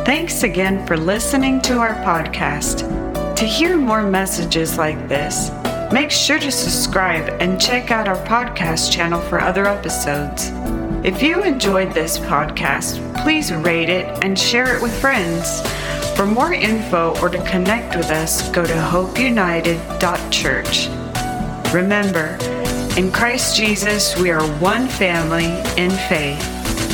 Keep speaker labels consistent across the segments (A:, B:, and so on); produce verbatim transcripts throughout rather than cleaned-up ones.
A: Thanks again for listening to our podcast. To hear more messages like this, make sure to subscribe and check out our podcast channel for other episodes. If you enjoyed this podcast, please rate it and share it with friends. For more info or to connect with us, go to hope united dot church. Remember, in Christ Jesus, we are one family in faith.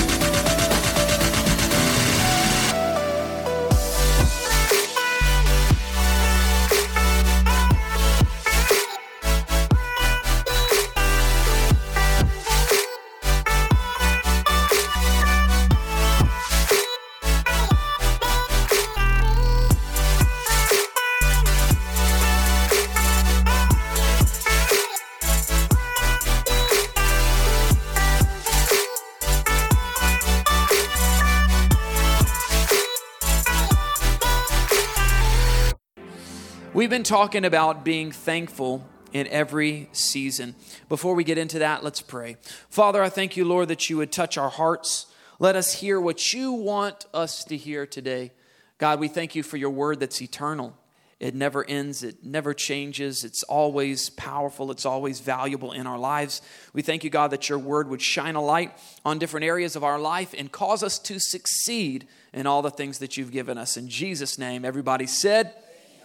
B: We've been talking about being thankful in every season. Before we get into that, let's pray. Father, I thank you, Lord, that you would touch our hearts. Let us hear what you want us to hear today. God, we thank you for your word that's eternal. It never ends. It never changes. It's always powerful. It's always valuable in our lives. We thank you, God, that your word would shine a light on different areas of our life and cause us to succeed in all the things that you've given us. In Jesus' name, everybody said,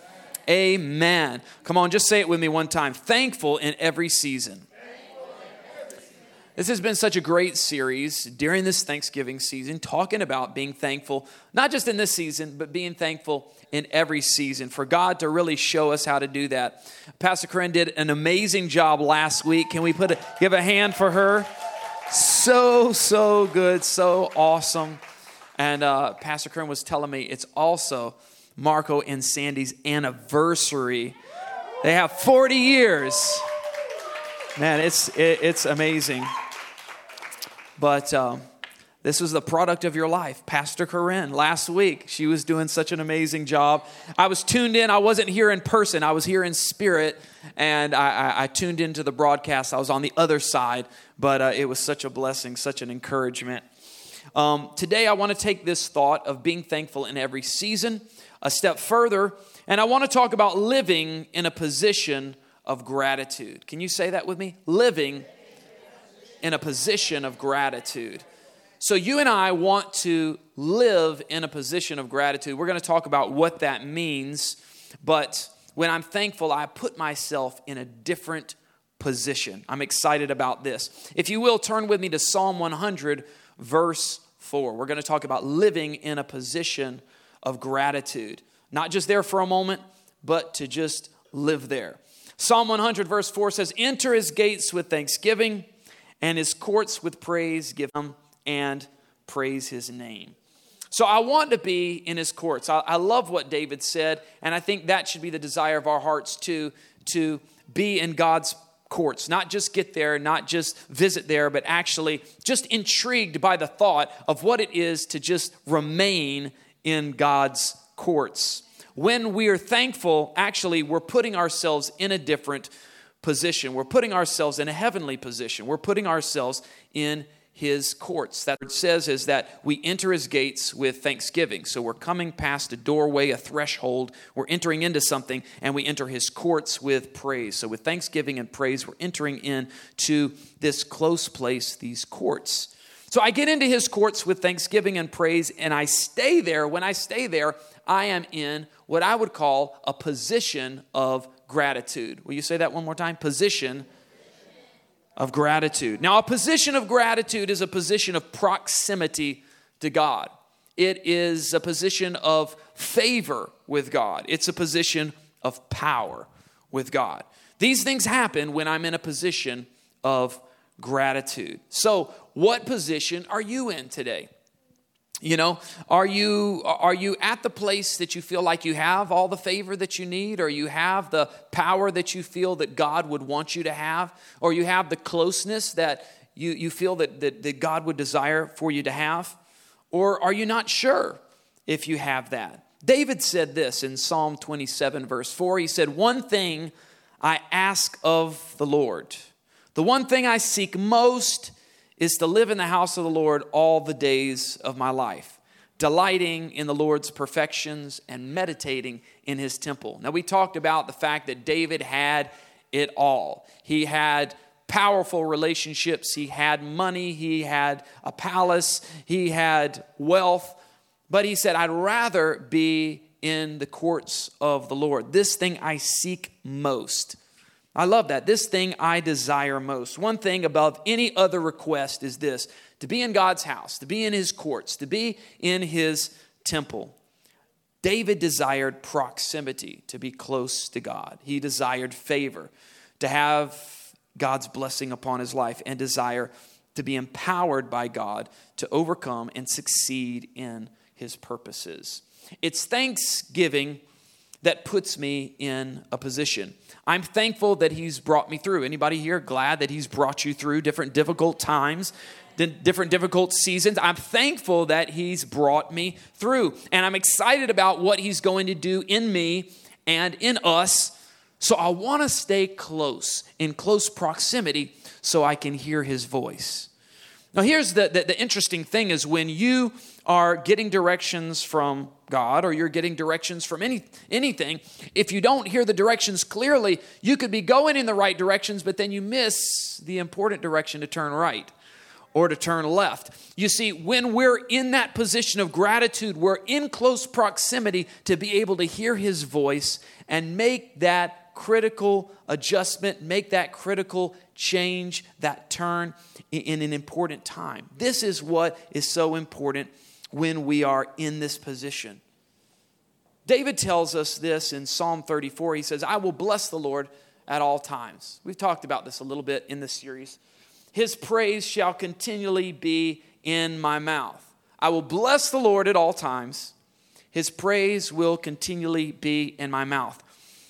B: amen. Come on, just say it with me one time. Thankful in every season. This has been such a great series during this Thanksgiving season, talking about being thankful, not just in this season, but being thankful in every season, for God to really show us how to do that. Pastor Corinne did an amazing job last week. Can we put a, give a hand for her? So, so good, so awesome. And uh, Pastor Corinne was telling me it's also Marco and Sandy's anniversary. They have forty years. Man, it's it, it's amazing. But um, this was the product of your life. Pastor Corinne, last week, she was doing such an amazing job. I was tuned in. I wasn't here in person. I was here in spirit, and I, I, I tuned into the broadcast. I was on the other side, but uh, it was such a blessing, such an encouragement. Um, today, I want to take this thought of being thankful in every season a step further, and I want to talk about living in a position of gratitude. Can you say that with me? Living in a position of gratitude. So you and I want to live in a position of gratitude. We're going to talk about what that means, but when I'm thankful, I put myself in a different position. I'm excited about this. If you will, turn with me to Psalm one hundred, verse four. We're going to talk about living in a position of gratitude. Not just there for a moment, but to just live there. Psalm one hundred verse four says, enter his gates with thanksgiving and his courts with praise. Give him and praise his name. So I want to be in his courts. I, I love what David said, and I think that should be the desire of our hearts too, to be in God's courts. Not just get there, not just visit there, but actually just intrigued by the thought of what it is to just remain in God's courts. When we are thankful, actually, we're putting ourselves in a different position. We're putting ourselves in a heavenly position. We're putting ourselves in his courts. That it says is that we enter his gates with thanksgiving. So we're coming past a doorway, a threshold. We're entering into something, and we enter his courts with praise. So with thanksgiving and praise, we're entering into this close place, these courts. So I get into his courts with thanksgiving and praise, and I stay there. When I stay there, I am in what I would call a position of gratitude. Will you say that one more time? Position of gratitude. Now, a position of gratitude is a position of proximity to God. It is a position of favor with God. It's a position of power with God. These things happen when I'm in a position of gratitude. So, what position are you in today? You know, are you are you at the place that you feel like you have all the favor that you need, or you have the power that you feel that God would want you to have, or you have the closeness that you, you feel that, that, that God would desire for you to have? Or are you not sure if you have that? David said this in Psalm twenty-seven, verse four. He said, one thing I ask of the Lord, the one thing I seek most is to live in the house of the Lord all the days of my life, delighting in the Lord's perfections and meditating in his temple. Now, we talked about the fact that David had it all. He had powerful relationships. He had money. He had a palace. He had wealth. But he said, I'd rather be in the courts of the Lord. This thing I seek most. I love that. This thing I desire most. One thing above any other request is this: to be in God's house, to be in his courts, to be in his temple. David desired proximity, to be close to God. He desired favor, to have God's blessing upon his life, and desire to be empowered by God to overcome and succeed in his purposes. It's thanksgiving that puts me in a position. I'm thankful that he's brought me through. Anybody here glad that he's brought you through different difficult times, different difficult seasons? I'm thankful that he's brought me through. And I'm excited about what he's going to do in me and in us. So I want to stay close, in close proximity, so I can hear his voice. Now, here's the, the, the interesting thing is when you are getting directions from God, or you're getting directions from any anything, if you don't hear the directions clearly, you could be going in the right directions, but then you miss the important direction to turn right or to turn left. You see, when we're in that position of gratitude, we're in close proximity to be able to hear his voice and make that critical adjustment, make that critical change, that turn in an important time. This is what is so important when we are in this position. David tells us this in Psalm thirty-four. He says, I will bless the Lord at all times. We've talked about this a little bit in this series. His praise shall continually be in my mouth. I will bless the Lord at all times. His praise will continually be in my mouth.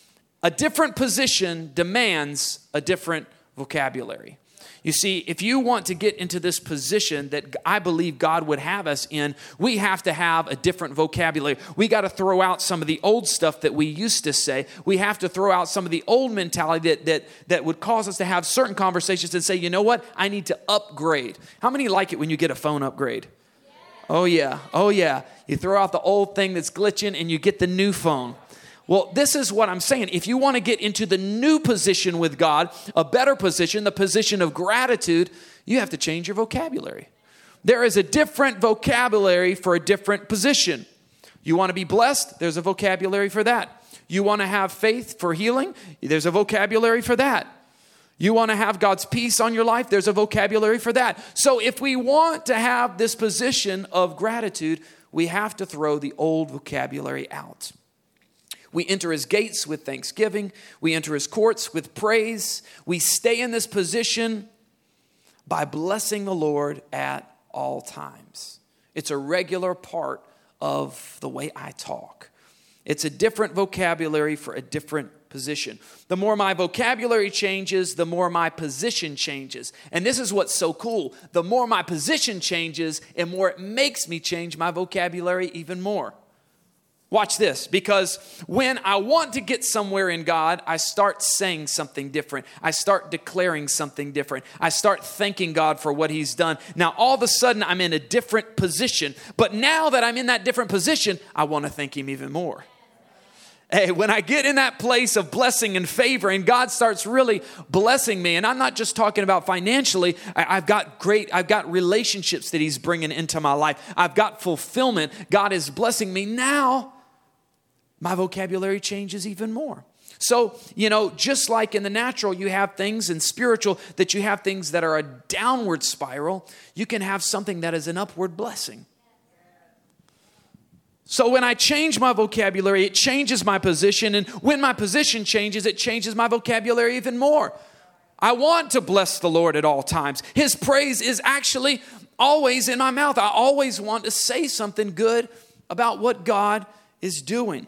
B: A different position demands a different vocabulary. You see, if you want to get into this position that I believe God would have us in, we have to have a different vocabulary. We got to throw out some of the old stuff that we used to say. We have to throw out some of the old mentality that that that would cause us to have certain conversations and say, you know what? I need to upgrade. How many like it when you get a phone upgrade? Yeah. Oh, yeah. Oh, yeah. You throw out the old thing that's glitching and you get the new phone. Well, this is what I'm saying. If you want to get into the new position with God, a better position, the position of gratitude, you have to change your vocabulary. There is a different vocabulary for a different position. You want to be blessed? There's a vocabulary for that. You want to have faith for healing? There's a vocabulary for that. You want to have God's peace on your life? There's a vocabulary for that. So if we want to have this position of gratitude, we have to throw the old vocabulary out. We enter his gates with thanksgiving. We enter his courts with praise. We stay in this position by blessing the Lord at all times. It's a regular part of the way I talk. It's a different vocabulary for a different position. The more my vocabulary changes, the more my position changes. And this is what's so cool. The more my position changes, the more it makes me change my vocabulary even more. Watch this, because when I want to get somewhere in God, I start saying something different. I start declaring something different. I start thanking God for what he's done. Now, all of a sudden, I'm in a different position. But now that I'm in that different position, I want to thank him even more. Hey, when I get in that place of blessing and favor and God starts really blessing me, and I'm not just talking about financially, I, I've got great, I've got relationships that he's bringing into my life. I've got fulfillment. God is blessing me now. My vocabulary changes even more. So, you know, just like in the natural, you have things in spiritual that you have things that are a downward spiral, you can have something that is an upward blessing. So when I change my vocabulary, it changes my position. And when my position changes, it changes my vocabulary even more. I want to bless the Lord at all times. His praise is actually always in my mouth. I always want to say something good about what God is doing.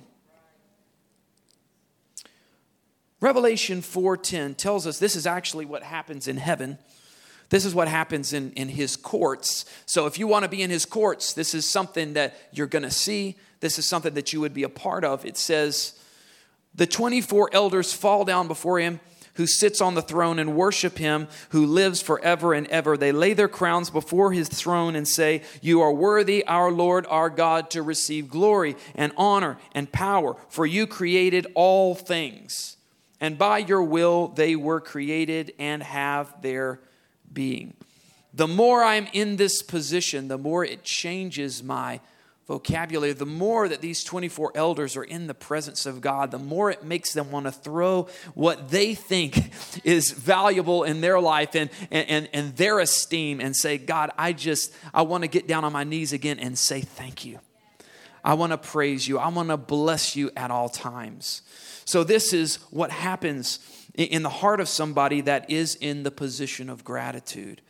B: Revelation four ten tells us this is actually what happens in heaven. This is what happens in, in his courts. So if you want to be in his courts, this is something that you're going to see. This is something that you would be a part of. It says, the twenty-four elders fall down before him who sits on the throne and worship him who lives forever and ever. They lay their crowns before his throne and say, "You are worthy, our Lord, our God, to receive glory and honor and power, for you created all things. And by your will they were created and have their being." The more I'm in this position, the more it changes my vocabulary. The more that these twenty-four elders are in the presence of God, the more it makes them want to throw what they think is valuable in their life and, and, and their esteem and say, "God, I just, I want to get down on my knees again and say thank you. I want to praise you. I want to bless you at all times." So this is what happens in the heart of somebody that is in the position of gratitude.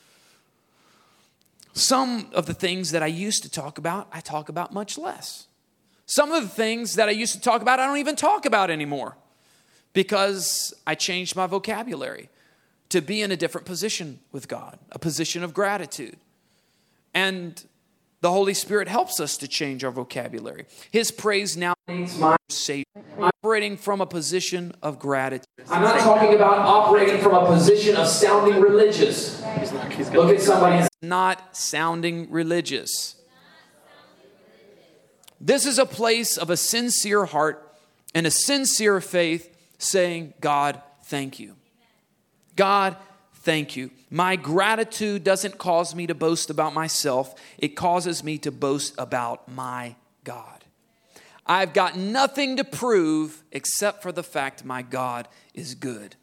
B: Some of the things that I used to talk about, I talk about much less. Some of the things that I used to talk about, I don't even talk about anymore because I changed my vocabulary to be in a different position with God, a position of gratitude. And the Holy Spirit helps us to change our vocabulary. His praise now means my Savior. Operating from a position of gratitude. I'm not talking about operating from a position of sounding religious. Look at somebody and say, not sounding religious. This is a place of a sincere heart and a sincere faith saying, "God, thank you. God, thank you. My gratitude doesn't cause me to boast about myself. It causes me to boast about my God. I've got nothing to prove except for the fact my God is good."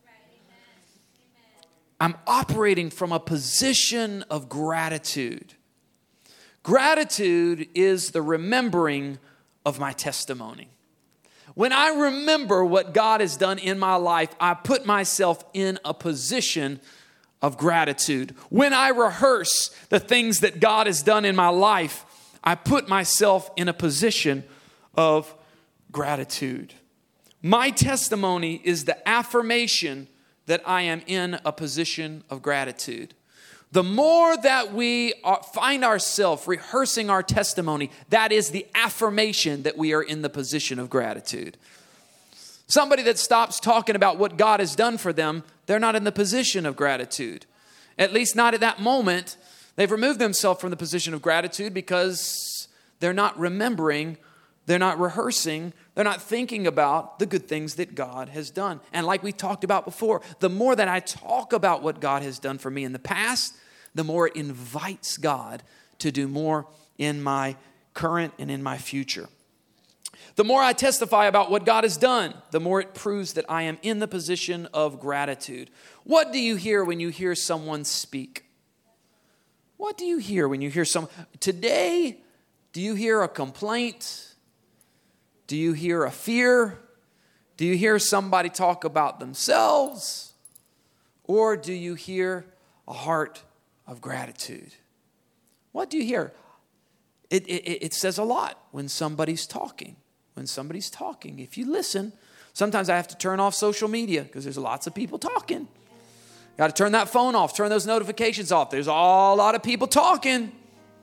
B: I'm operating from a position of gratitude. Gratitude is the remembering of my testimony. When I remember what God has done in my life, I put myself in a position of gratitude. When I rehearse the things that God has done in my life, I put myself in a position of gratitude. My testimony is the affirmation that I am in a position of gratitude. The more that we are, find ourselves rehearsing our testimony, that is the affirmation that we are in the position of gratitude. Somebody that stops talking about what God has done for them, they're not in the position of gratitude. At least not at that moment. They've removed themselves from the position of gratitude because they're not remembering, they're not rehearsing, they're not thinking about the good things that God has done. And like we talked about before, the more that I talk about what God has done for me in the past, the more it invites God to do more in my current and in my future. The more I testify about what God has done, the more it proves that I am in the position of gratitude. What do you hear when you hear someone speak? What do you hear when you hear someone? Today, do you hear a complaint? Do you hear a fear? Do you hear somebody talk about themselves? Or do you hear a heart of gratitude? What do you hear? It, it, it says a lot when somebody's talking. When somebody's talking, if you listen, sometimes I have to turn off social media because there's lots of people talking. Got to turn that phone off, turn those notifications off. There's a lot of people talking.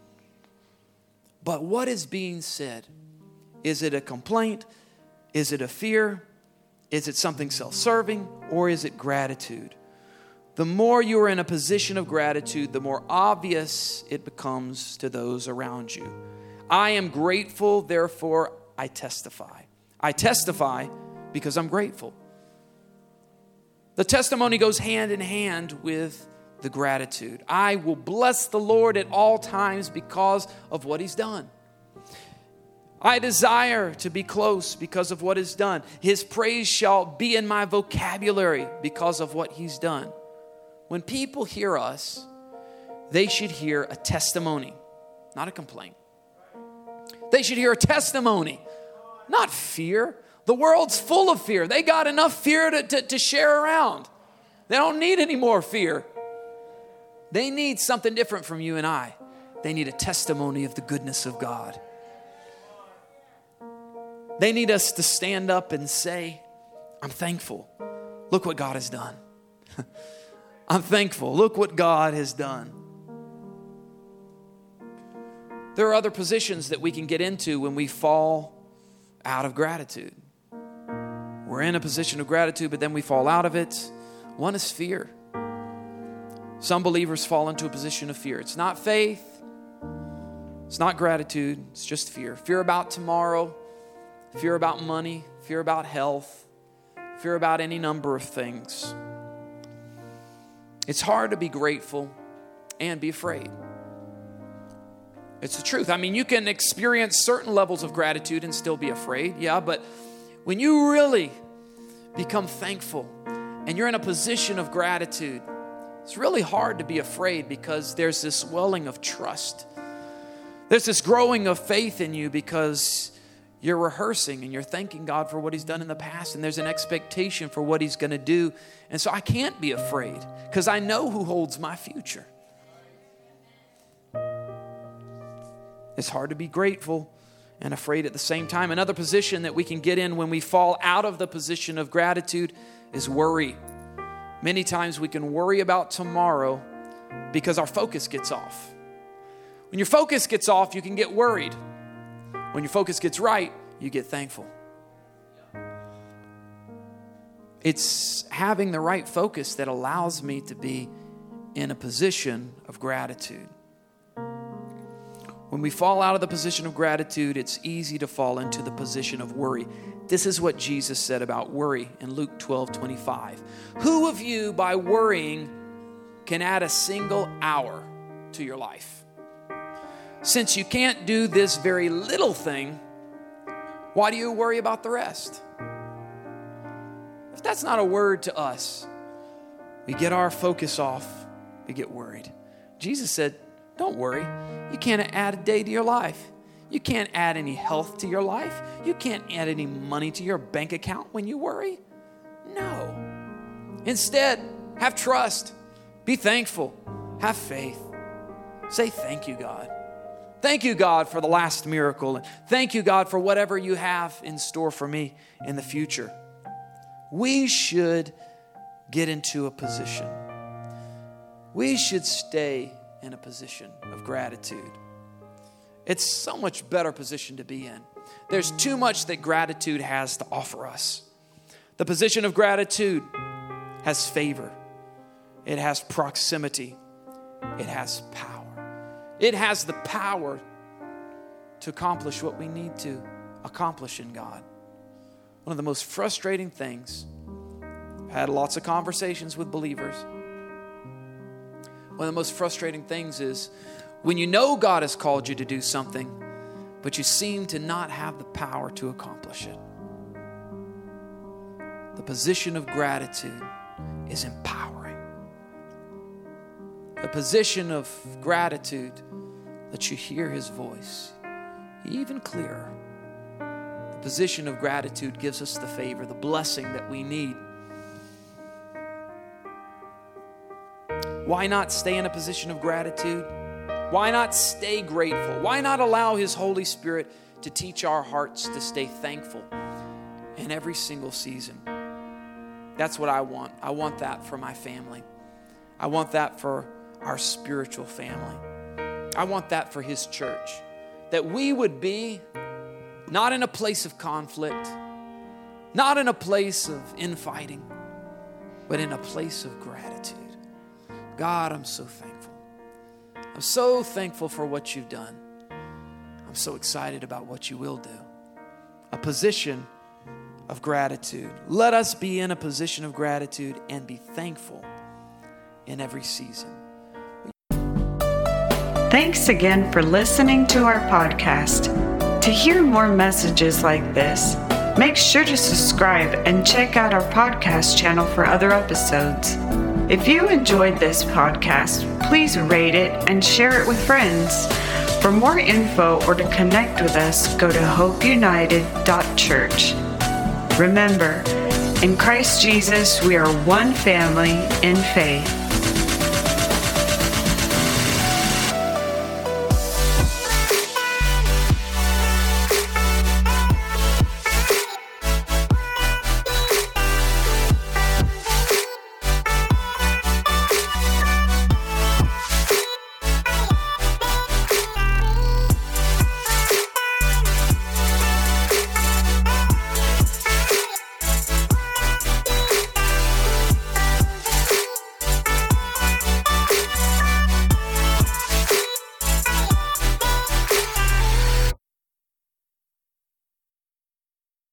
B: But what is being said? Is it a complaint? Is it a fear? Is it something self-serving? Or is it gratitude? The more you are in a position of gratitude, the more obvious it becomes to those around you. I am grateful, therefore I testify. I testify because I'm grateful. The testimony goes hand in hand with the gratitude. I will bless the Lord at all times because of what He's done. I desire to be close because of what is done. His praise shall be in my vocabulary because of what He's done. When people hear us, they should hear a testimony, not a complaint. They should hear a testimony, not fear. The world's full of fear. They got enough fear to, to, to share around. They don't need any more fear. They need something different from you and I. They need a testimony of the goodness of God. They need us to stand up and say, I'm thankful. Look what God has done. I'm thankful. Look what God has done. There are other positions that we can get into when we fall out of gratitude. We're in a position of gratitude, but then we fall out of it. One is fear. Some believers fall into a position of fear. It's not faith. It's not gratitude. It's just fear. Fear about tomorrow. Fear about money. Fear about health. Fear about any number of things. It's hard to be grateful and be afraid. It's the truth. I mean, you can experience certain levels of gratitude and still be afraid. Yeah, but when you really become thankful and you're in a position of gratitude, it's really hard to be afraid because there's this welling of trust. There's this growing of faith in you because you're rehearsing and you're thanking God for what He's done in the past, and there's an expectation for what He's going to do. And so I can't be afraid because I know who holds my future. It's hard to be grateful and afraid at the same time. Another position that we can get in when we fall out of the position of gratitude is worry. Many times we can worry about tomorrow because our focus gets off. When your focus gets off, you can get worried. When your focus gets right, you get thankful. It's having the right focus that allows me to be in a position of gratitude. When we fall out of the position of gratitude, it's easy to fall into the position of worry. This is what Jesus said about worry in Luke twelve twenty-five. Who of you, by worrying, can add a single hour to your life? Since you can't do this very little thing, why do you worry about the rest? If that's not a word to us, we get our focus off, we get worried. Jesus said, don't worry. You can't add a day to your life. You can't add any health to your life. You can't add any money to your bank account when you worry. No. Instead, have trust. Be thankful. Have faith. Say thank you, God. Thank you, God, for the last miracle. And thank you, God, for whatever you have in store for me in the future. We should get into a position. We should stay in a position of gratitude. It's so much better position to be in. There's too much that gratitude has to offer us. The position of gratitude has favor. It has proximity. It has power. It has the power to accomplish what we need to accomplish in God. One of the most frustrating things, I've had lots of conversations with believers. One of the most frustrating things is when you know God has called you to do something, but you seem to not have the power to accomplish it. The position of gratitude is empowering. The position of gratitude lets you hear His voice even clearer. The position of gratitude gives us the favor, the blessing that we need. Why not stay in a position of gratitude? Why not stay grateful? Why not allow His Holy Spirit to teach our hearts to stay thankful in every single season? That's what I want. I want that for my family. I want that for our spiritual family. I want that for His church. That we would be not in a place of conflict, not in a place of infighting, but in a place of gratitude. God, I'm so thankful. I'm so thankful for what you've done. I'm so excited about what you will do. A position of gratitude. Let us be in a position of gratitude and be thankful in every season.
A: Thanks again for listening to our podcast. To hear more messages like this, make sure to subscribe and check out our podcast channel for other episodes. If you enjoyed this podcast, please rate it and share it with friends. For more info or to connect with us, go to hope united dot church. Remember, in Christ Jesus, we are one family in faith.